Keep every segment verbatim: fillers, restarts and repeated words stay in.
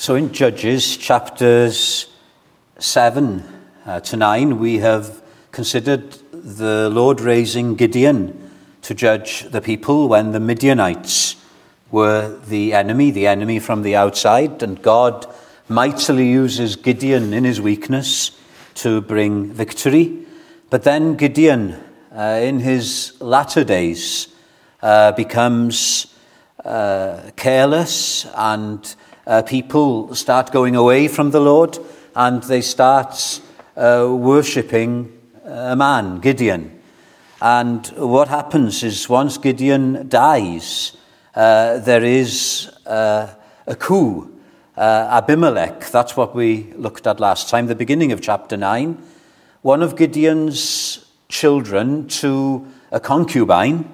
So in Judges chapters seven uh, to nine, we have considered the Lord raising Gideon to judge the people when the Midianites were the enemy, the enemy from the outside, and God mightily uses Gideon in his weakness to bring victory. But then Gideon, uh, in his latter days, uh, becomes uh, careless, and uh, people start going away from the Lord, and they start uh, worshipping a man, Gideon. And what happens is once Gideon dies, uh, there is uh, a coup. Uh, Abimelech, that's what we looked at last time, the beginning of chapter nine. One of Gideon's children, to a concubine,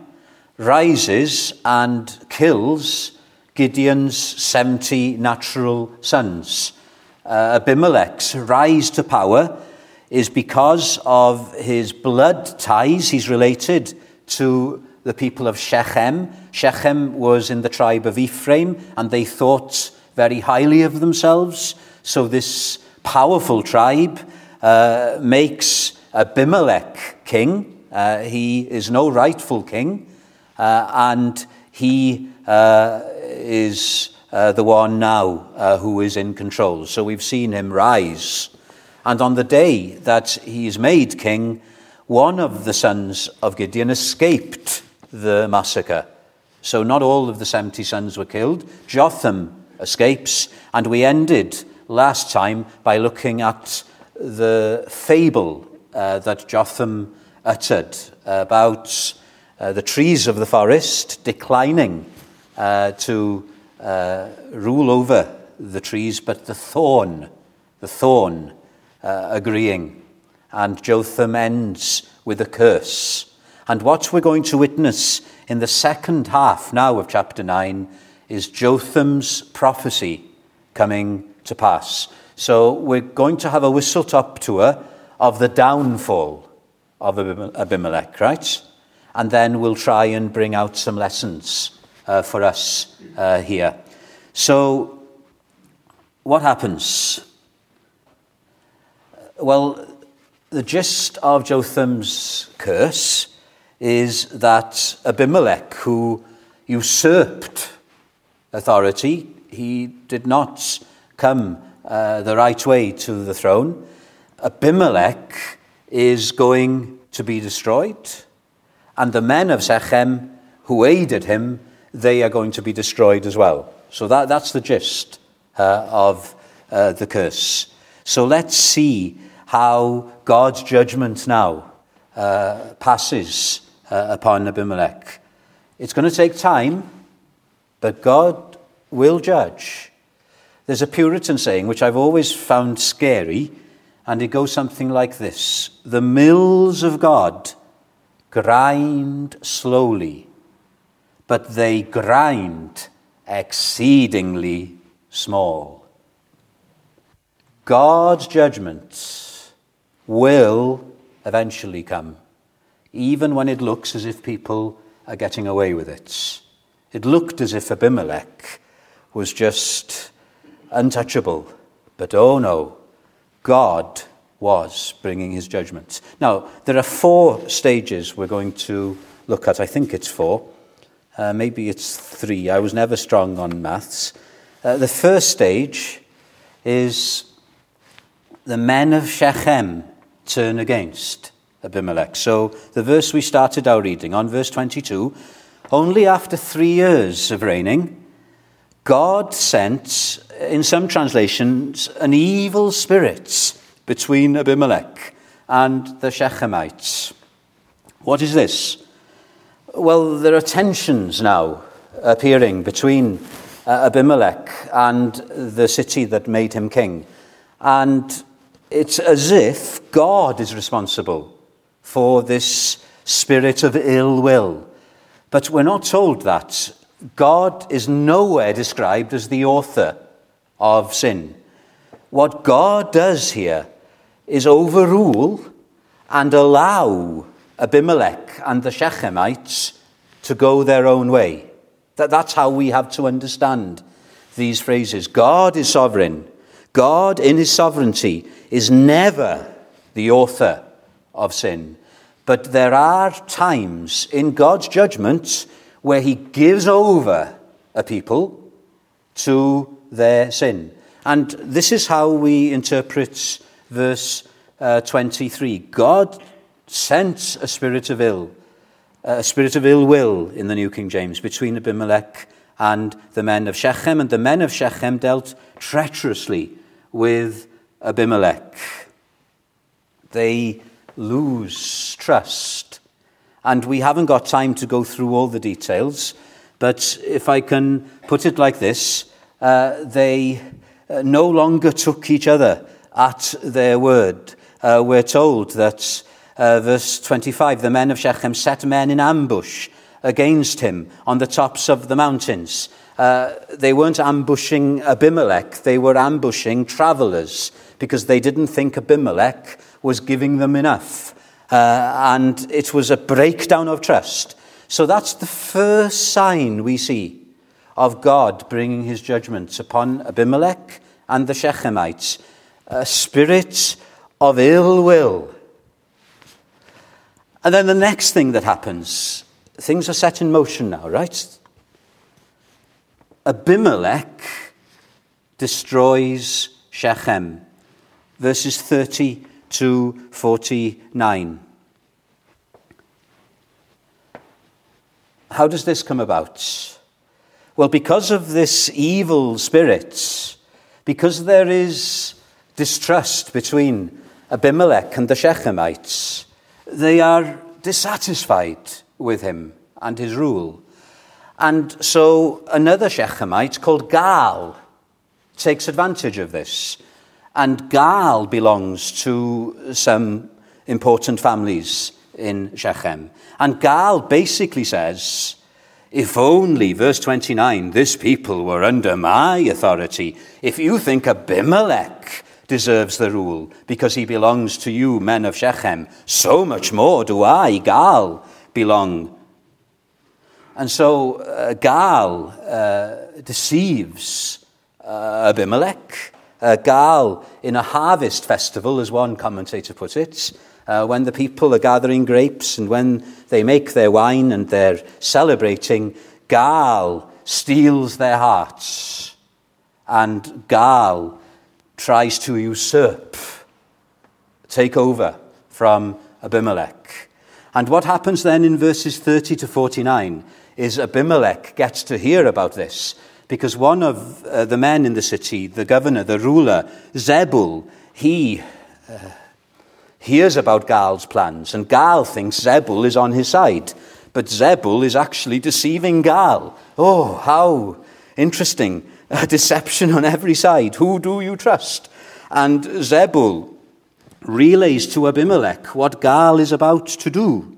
rises and kills Gideon's seventy natural sons. Uh, Abimelech's rise to power is because of his blood ties. He's related to the people of Shechem. Shechem was in the tribe of Ephraim, and they thought very highly of themselves. So this powerful tribe uh, makes Abimelech king. Uh, he is no rightful king, uh, and he uh, is uh, the one now uh, who is in control. So we've seen him rise. And on the day that he is made king, one of the sons of Gideon escaped the massacre. So not all of the seventy sons were killed. Jotham escapes, and we ended last time by looking at the fable uh, that Jotham uttered about uh, the trees of the forest declining uh, to uh, rule over the trees, but the thorn, the thorn uh, agreeing. And Jotham ends with a curse. And what we're going to witness in the second half now of chapter nine is Jotham's prophecy coming to pass. So we're going to have a whistle-top tour of the downfall of Abimelech, right? And then we'll try and bring out some lessons uh, for us uh, here. So what happens? Well, the gist of Jotham's curse is that Abimelech, who usurped authority, he did not come uh, the right way to the throne. Abimelech is going to be destroyed, and the men of Shechem who aided him, they are going to be destroyed as well. So that, that's the gist uh, of uh, the curse. So let's see how God's judgment now uh, passes uh, upon Abimelech. It's going to take time, but God will judge. There's a Puritan saying, which I've always found scary, and it goes something like this: the mills of God grind slowly, but they grind exceedingly small. God's judgment will eventually come, even when it looks as if people are getting away with it. It looked as if Abimelech was just untouchable, but oh no, God was bringing his judgment. Now, there are four stages we're going to look at. I think it's four. Uh, maybe it's three. I was never strong on maths. Uh, the first stage is the men of Shechem turn against Abimelech. So the verse we started our reading on, verse twenty-two, only after three years of reigning, God sent, in some translations, an evil spirit between Abimelech and the Shechemites. What is this? Well, there are tensions now appearing between uh, Abimelech and the city that made him king. And it's as if God is responsible for this spirit of ill will. But we're not told that. God is nowhere described as the author of sin. What God does here is overrule and allow Abimelech and the Shechemites to go their own way. That, that's how we have to understand these phrases. God is sovereign. God, in his sovereignty, is never the author of sin. But there are times in God's judgment where he gives over a people to their sin. And this is how we interpret verse uh, twenty-three. God sent a spirit of ill, a spirit of ill will in the New King James, between Abimelech and the men of Shechem. And the men of Shechem dealt treacherously with Abimelech. They lose trust. And we haven't got time to go through all the details, but if I can put it like this, uh, they uh, no longer took each other at their word. Uh, we're told that, uh, verse twenty-five, the men of Shechem set men in ambush against him on the tops of the mountains. Uh, they weren't ambushing Abimelech, they were ambushing travelers, because they didn't think Abimelech was giving them enough. Uh, and it was a breakdown of trust. So that's the first sign we see of God bringing his judgments upon Abimelech and the Shechemites. A spirit of ill will. And then the next thing that happens, things are set in motion now, right? Abimelech destroys Shechem. Verses thirty to forty-nine. How does this come about? Well, because of this evil spirit, because there is distrust between Abimelech and the Shechemites, they are dissatisfied with him and his rule. And so another Shechemite called Gaal takes advantage of this. And Gaal belongs to some important families in Shechem. And Gaal basically says, if only, verse twenty-nine, this people were under my authority. If you think Abimelech deserves the rule because he belongs to you, men of Shechem, so much more do I, Gaal, belong. And so uh, Gaal uh, deceives uh, Abimelech. Uh, Gaal, in a harvest festival, as one commentator put it, uh, when the people are gathering grapes and when they make their wine and they're celebrating, Gaal steals their hearts. And Gaal tries to usurp, take over from Abimelech. And what happens then in verses thirty to forty-nine is Abimelech gets to hear about this, because one of uh, the men in the city, the governor, the ruler, Zebul, he uh, hears about Gaal's plans, and Gaal thinks Zebul is on his side. But Zebul is actually deceiving Gaal. Oh, how interesting. A deception on every side. Who do you trust? And Zebul relays to Abimelech what Gaal is about to do.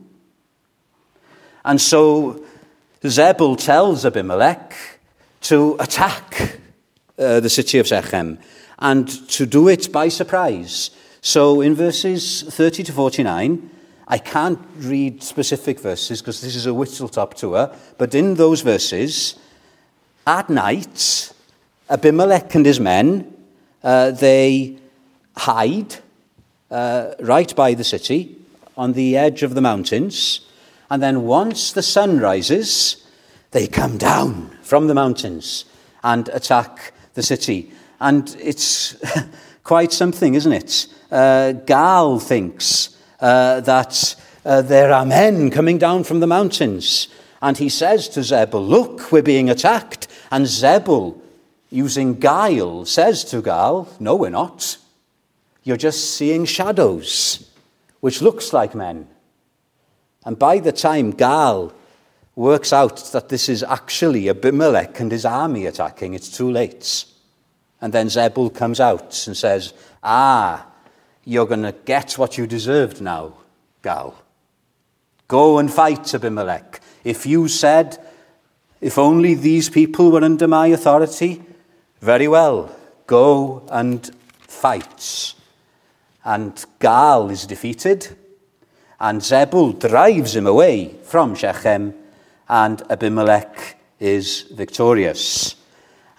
And so Zebul tells Abimelech to attack uh, the city of Shechem, and to do it by surprise. So in verses thirty to forty-nine, I can't read specific verses because this is a whistle-top tour, but in those verses, at night, Abimelech and his men, uh, they hide uh, right by the city on the edge of the mountains, and then once the sun rises, they come down from the mountains and attack the city. And it's quite something, isn't it? Uh, Gaal thinks uh, that uh, there are men coming down from the mountains. And he says to Zebul, look, we're being attacked. And Zebul, using guile, says to Gaal, no, we're not. You're just seeing shadows, which looks like men. And by the time Gaal works out that this is actually Abimelech and his army attacking, it's too late. And then Zebul comes out and says, ah, you're going to get what you deserved now, Gaal. Go and fight Abimelech. If you said, if only these people were under my authority, very well, go and fight. And Gaal is defeated, and Zebul drives him away from Shechem, and Abimelech is victorious.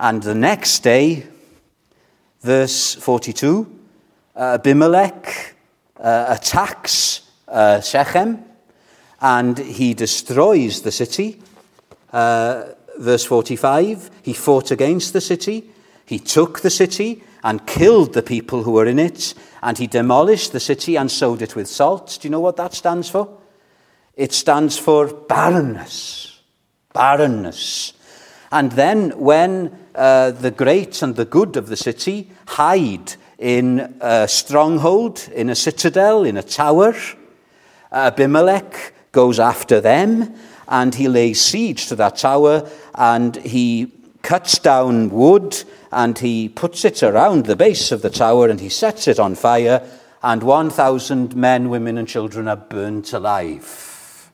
And the next day, verse forty-two, uh, Abimelech uh, attacks uh, Shechem, and he destroys the city. Uh, verse forty-five, he fought against the city, he took the city and killed the people who were in it, and he demolished the city and sowed it with salt. Do you know what that stands for? It stands for barrenness. Barrenness. And then when uh, the great and the good of the city hide in a stronghold, in a citadel, in a tower, Abimelech goes after them, and he lays siege to that tower, and he cuts down wood, and he puts it around the base of the tower, and he sets it on fire, and one thousand men, women, and children are burnt alive.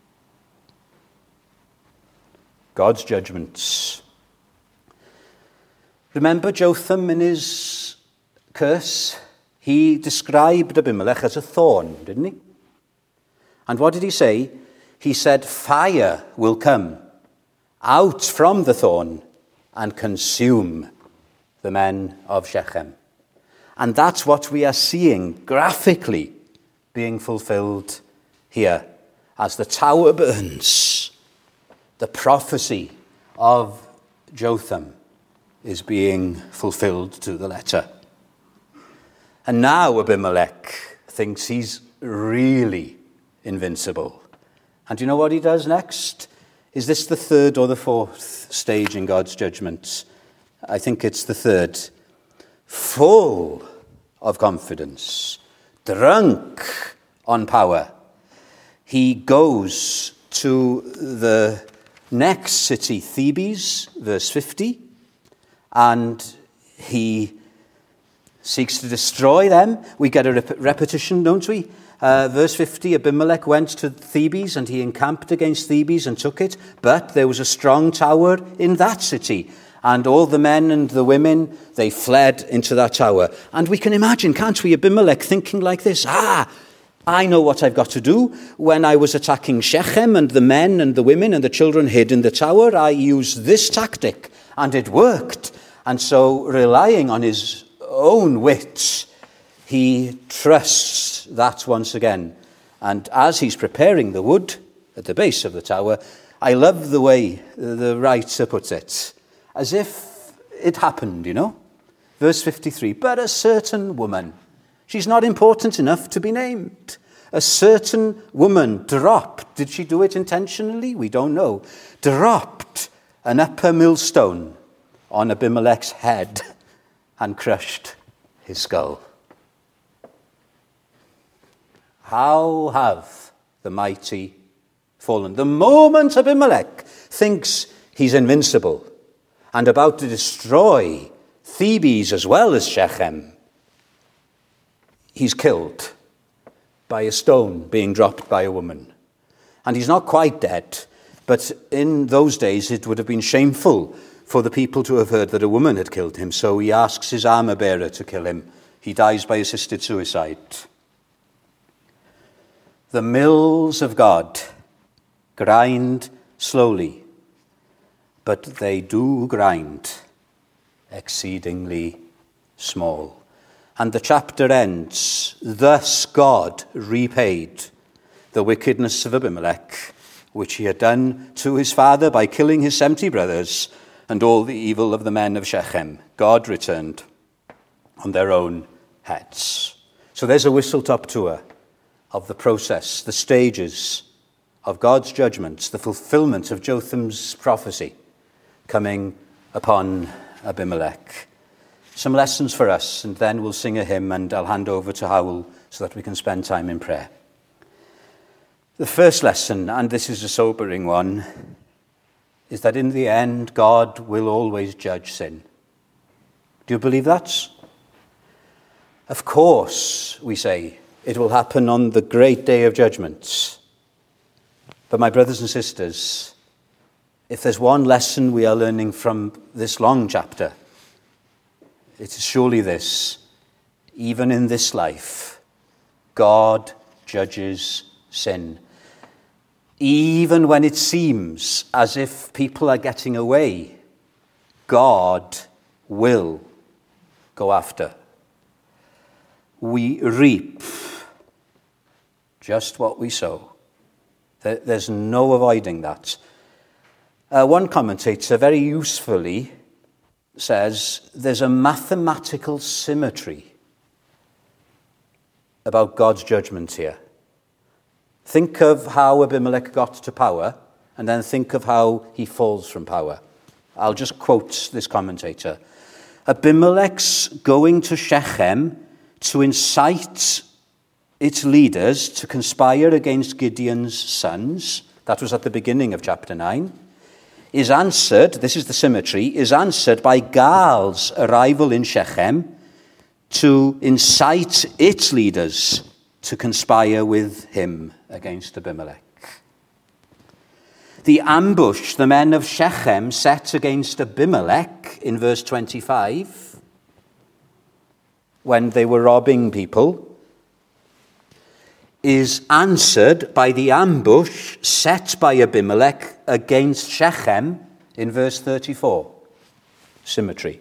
God's judgments. Remember Jotham in his curse? He described Abimelech as a thorn, didn't he? And what did he say? He said, fire will come out from the thorn and consume the men of Shechem. And that's what we are seeing graphically being fulfilled here. As the tower burns, the prophecy of Jotham is being fulfilled to the letter. And now Abimelech thinks he's really invincible. And do you know what he does next? Is this the third or the fourth stage in God's judgment? I think it's the third. Full of confidence, drunk on power, he goes to the next city, Thebes, verse fifty, and he seeks to destroy them. We get a rep- repetition, don't we? Uh, verse fifty, Abimelech went to Thebes, and he encamped against Thebes and took it. But there was a strong tower in that city, and all the men and the women, they fled into that tower. And we can imagine, can't we, Abimelech thinking like this, ah, I know what I've got to do. When I was attacking Shechem and the men and the women and the children hid in the tower, I used this tactic, and it worked. And so, relying on his own wits, he trusts that once again. And as he's preparing the wood at the base of the tower, I love the way the writer puts it, as if it happened, you know. Verse fifty-three, but a certain woman, she's not important enough to be named. A certain woman dropped, did she do it intentionally? We don't know. Dropped an upper millstone on Abimelech's head and crushed his skull. How have the mighty fallen? The moment Abimelech thinks he's invincible and about to destroy Thebes as well as Shechem, he's killed by a stone being dropped by a woman. And he's not quite dead, but in those days it would have been shameful for the people to have heard that a woman had killed him, so he asks his armor-bearer to kill him. He dies by assisted suicide. The mills of God grind slowly, but they do grind exceedingly small. And the chapter ends, thus God repaid the wickedness of Abimelech, which he had done to his father by killing his seventy brothers, and all the evil of the men of Shechem. God returned on their own heads. So there's a whistle-top tour of the process, the stages of God's judgments, the fulfillment of Jotham's prophecy coming upon Abimelech. Some lessons for us, and then we'll sing a hymn, and I'll hand over to Howell so that we can spend time in prayer. The first lesson, and this is a sobering one, is that in the end, God will always judge sin. Do you believe that? Of course, we say, it will happen on the great day of judgment. But my brothers and sisters, if there's one lesson we are learning from this long chapter, it is surely this: even in this life, God judges sin. Even when it seems as if people are getting away God will go after. We reap just what we sow. There's no avoiding that. Uh, one commentator very usefully says there's a mathematical symmetry about God's judgment here. Think of how Abimelech got to power, and then think of how he falls from power. I'll just quote this commentator. Abimelech's going to Shechem to incite its leaders to conspire against Gideon's sons, that was at the beginning of chapter nine, is answered, this is the symmetry, is answered by Gaal's arrival in Shechem to incite its leaders to conspire with him against Abimelech. The ambush the men of Shechem set against Abimelech in verse twenty-five, when they were robbing people, is answered by the ambush set by Abimelech against Shechem in verse thirty-four. Symmetry.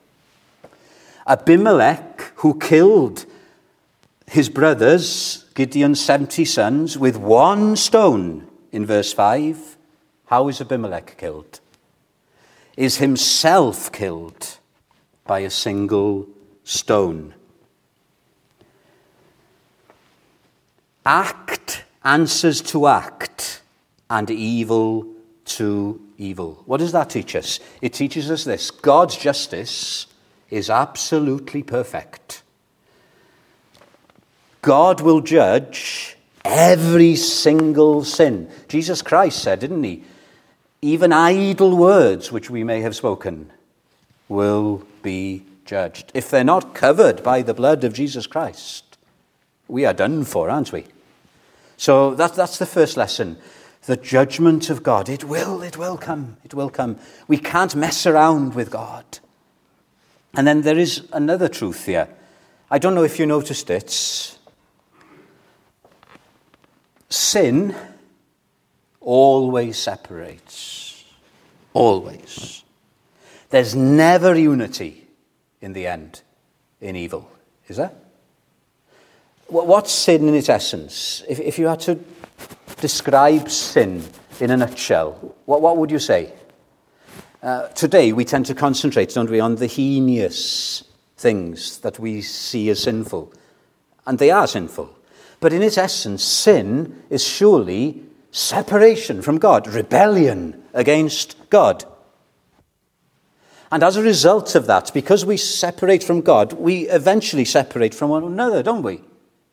Abimelech, who killed his brothers, Gideon's seventy sons, with one stone in verse five, how is Abimelech killed? Is himself killed by a single stone. Act answers to act, and evil to evil. What does that teach us? It teaches us this: God's justice is absolutely perfect. God will judge every single sin. Jesus Christ said, didn't he? Even idle words which we may have spoken will be judged. If they're not covered by the blood of Jesus Christ, we are done for, aren't we? So that, that's the first lesson. The judgment of God, it will, it will come, it will come. We can't mess around with God. And then there is another truth here. I don't know if you noticed it. Sin always separates. Always. There's never unity in the end in evil, is there? What's sin in its essence? If, if you had to describe sin in a nutshell, what, what would you say? Uh, today we tend to concentrate, don't we, on the heinous things that we see as sinful. And they are sinful. But in its essence, sin is surely separation from God, rebellion against God. And as a result of that, because we separate from God, we eventually separate from one another, don't we?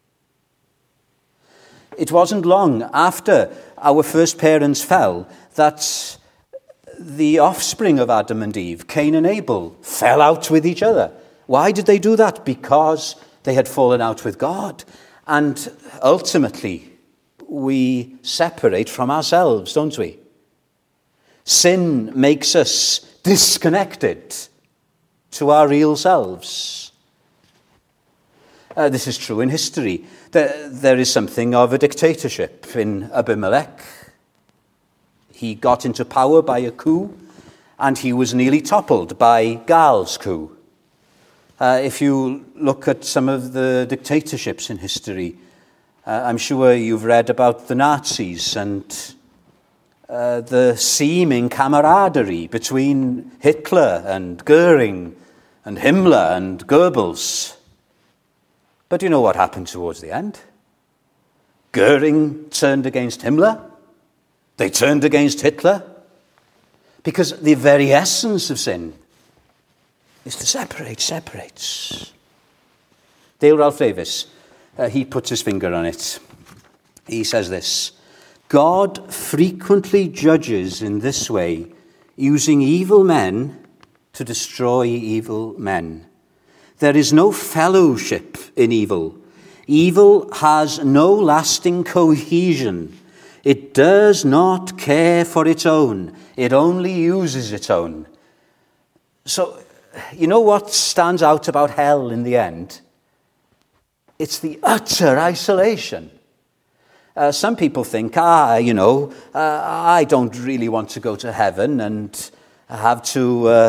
It wasn't long after our first parents fell that the offspring of Adam and Eve, Cain and Abel, fell out with each other. Why did they do that? Because they had fallen out with God. And ultimately, we separate from ourselves, don't we? Sin makes us disconnected to our real selves. Uh, this is true in history. There, there is something of a dictatorship in Abimelech. He got into power by a coup, and he was nearly toppled by Gaal's coup. Uh, if you look at some of the dictatorships in history, uh, I'm sure you've read about the Nazis and uh, the seeming camaraderie between Hitler and Goering and Himmler and Goebbels. But you know what happened towards the end? Goering turned against Himmler. They turned against Hitler. Because the very essence of sin is to separate, separates. Dale Ralph Davis, uh, he puts his finger on it. He says this: God frequently judges in this way, using evil men to destroy evil men. There is no fellowship in evil. Evil has no lasting cohesion. It does not care for its own. It only uses its own. So, you know what stands out about hell in the end? It's the utter isolation. Uh, some people think, ah, you know, uh, I don't really want to go to heaven and have to uh,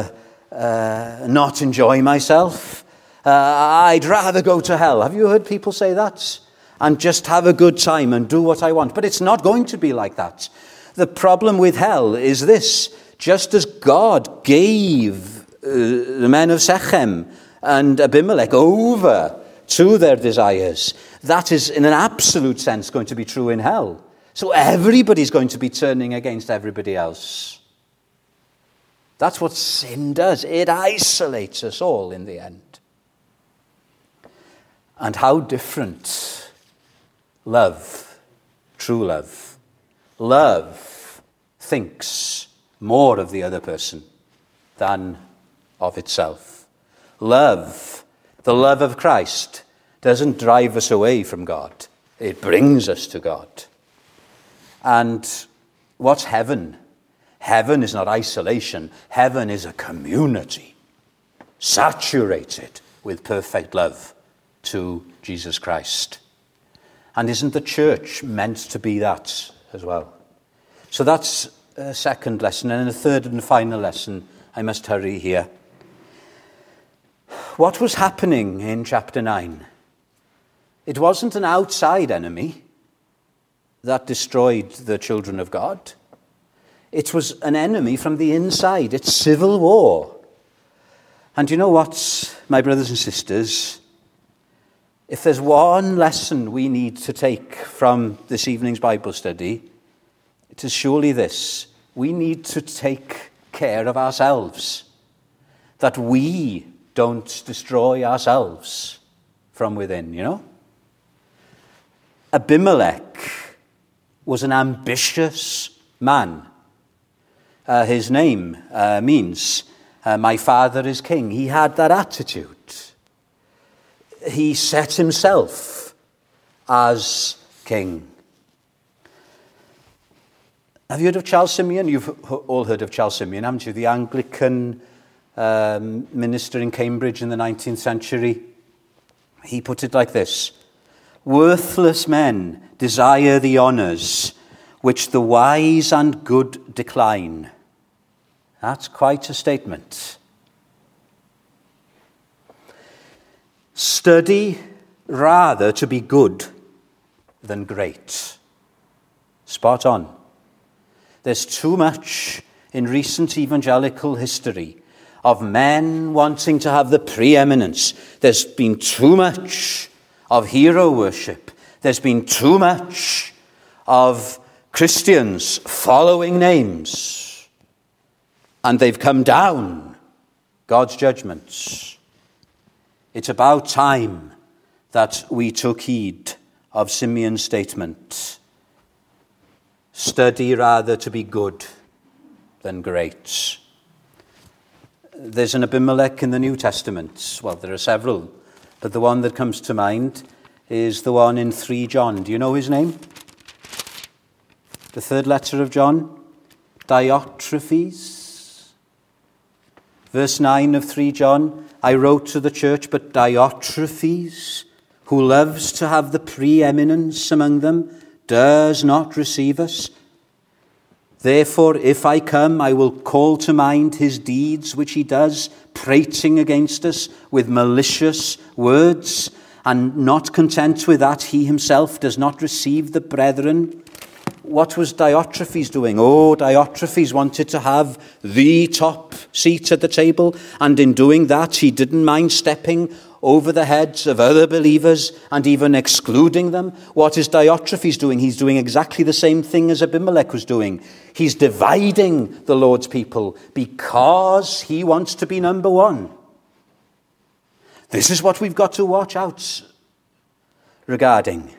uh, not enjoy myself. Uh, I'd rather go to hell. Have you heard people say that? And just have a good time and do what I want. But it's not going to be like that. The problem with hell is this. Just as God gave uh, the men of Shechem and Abimelech over to their desires, that is in an absolute sense going to be true in hell. So everybody's going to be turning against everybody else. That's what sin does. It isolates us all in the end. And how different love, true love. Love thinks more of the other person than of itself. Love, the love of Christ, doesn't drive us away from God. It brings us to God. And what's heaven? Heaven is not isolation. Heaven is a community saturated with perfect love to Jesus Christ. And isn't the church meant to be that as well? So that's a second lesson. And a third and final lesson, I must hurry here. What was happening in chapter nine? It wasn't an outside enemy that destroyed the children of God. It was an enemy from the inside. It's civil war. And you know what, my brothers and sisters? If there's one lesson we need to take from this evening's Bible study, it is surely this. We need to take care of ourselves, that we don't destroy ourselves from within, you know? Abimelech was an ambitious man. Uh, his name uh, means, uh, my father is king. He had that attitude. He set himself as king. Have you heard of Charles Simeon? You've all heard of Charles Simeon, haven't you? The Anglican um, minister in Cambridge in the nineteenth century. He put it like this. Worthless men desire the honours which the wise and good decline. That's quite a statement. Study rather to be good than great. Spot on. There's too much in recent evangelical history of men wanting to have the preeminence. There's been too much of hero worship. There's been too much of Christians following names. And they've come down God's judgments. It's about time that we took heed of Simeon's statement. Study rather to be good than great. There's an Abimelech in the New Testament. Well, there are several, but the one that comes to mind is the one in Three John. Do you know his name? The third letter of John, Diotrephes. Verse nine of Three John, I wrote to the church, but Diotrephes, who loves to have the preeminence among them, does not receive us. Therefore, if I come, I will call to mind his deeds, which he does, prating against us with malicious words, and not content with that, he himself does not receive the brethren. What was Diotrephes doing? Oh, Diotrephes wanted to have the top seat at the table, and in doing that, he didn't mind stepping over the heads of other believers and even excluding them. What is Diotrephes doing? He's doing exactly the same thing as Abimelech was doing. He's dividing the Lord's people because he wants to be number one. This is what we've got to watch out regarding.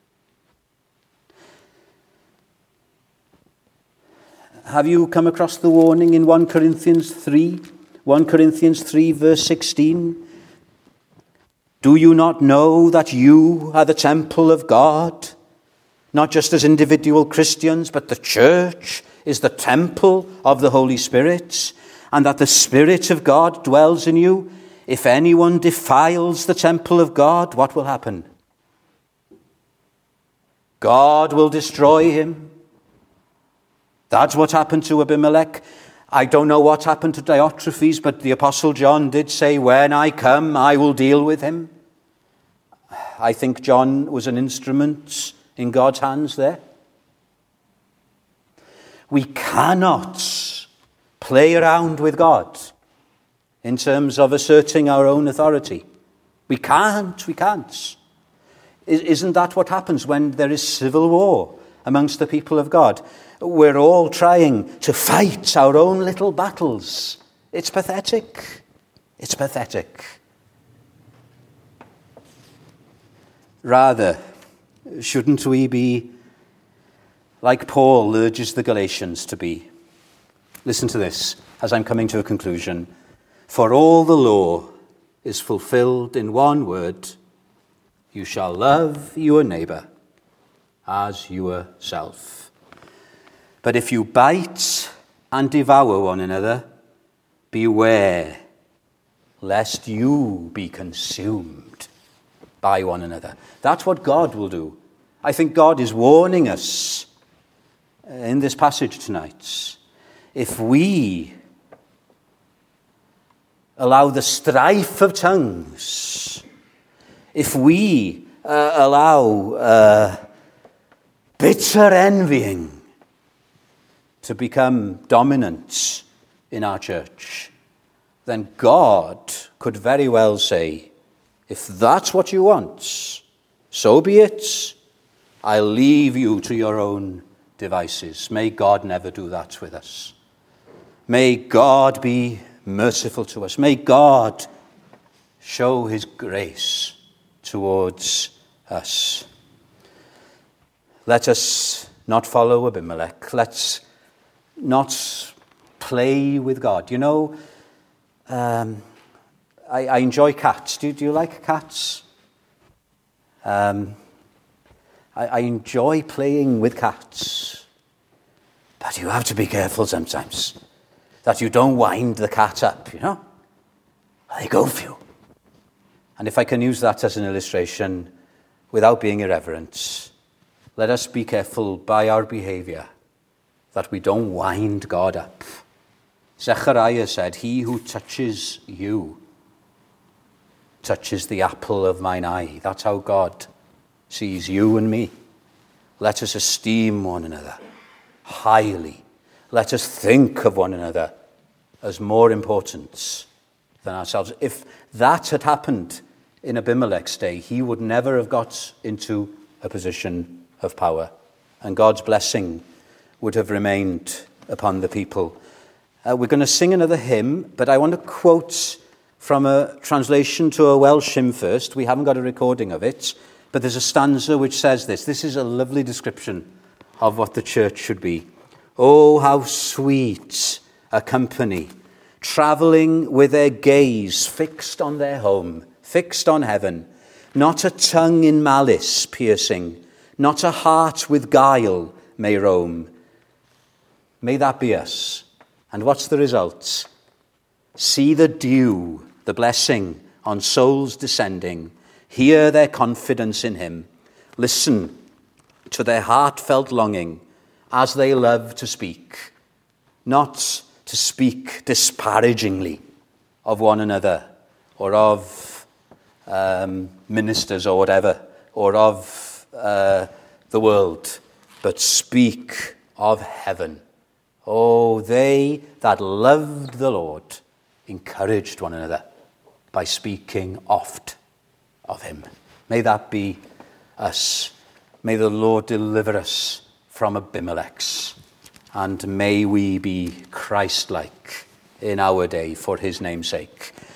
Have you come across the warning in First Corinthians three? First Corinthians three, verse sixteen. Do you not know that you are the temple of God? Not just as individual Christians, but the church is the temple of the Holy Spirit, and that the Spirit of God dwells in you. If anyone defiles the temple of God, what will happen? God will destroy him. That's what happened to Abimelech. I don't know what happened to Diotrephes, but the Apostle John did say, when I come, I will deal with him. I think John was an instrument in God's hands there. We cannot play around with God in terms of asserting our own authority. We can't, we can't. Isn't that what happens when there is civil war amongst the people of God? We're all trying to fight our own little battles. It's pathetic. It's pathetic. Rather, shouldn't we be like Paul urges the Galatians to be? Listen to this as I'm coming to a conclusion. For all the law is fulfilled in one word: you shall love your neighbor as yourself. But if you bite and devour one another, beware lest you be consumed by one another. That's what God will do. I think God is warning us in this passage tonight. If we allow the strife of tongues, if we uh, allow uh, bitter envying to become dominant in our church, then God could very well say, if that's what you want, so be it. I'll leave you to your own devices. May God never do that with us. May God be merciful to us. May God show his grace towards us. Let us not follow Abimelech. Let's not play with God. You know, um, I, I enjoy cats. Do, do you like cats? Um, I, I enjoy playing with cats. But you have to be careful sometimes that you don't wind the cat up, you know? They go for you. And if I can use that as an illustration without being irreverent, let us be careful by our behavior that we don't wind God up. Zechariah said, he who touches you touches the apple of mine eye. That's how God sees you and me. Let us esteem one another highly. Let us think of one another as more important than ourselves. If that had happened in Abimelech's day, he would never have got into a position of power, and God's blessing would have remained upon the people. Uh, we're going to sing another hymn, but I want to quote from a translation to a Welsh hymn first. We haven't got a recording of it, but there's a stanza which says this. This is a lovely description of what the church should be. Oh, how sweet a company, travelling with their gaze fixed on their home, fixed on heaven, not a tongue in malice piercing, not a heart with guile may roam. May that be us. And what's the result? See the dew, the blessing on souls descending. Hear their confidence in him. Listen to their heartfelt longing as they love to speak, not to speak disparagingly of one another or of um, ministers or whatever, or of uh, the world, but speak of heaven. Oh, they that loved the Lord encouraged one another by speaking oft of him. May that be us. May the Lord deliver us from Abimelechs, and may we be Christ-like in our day for his name's sake.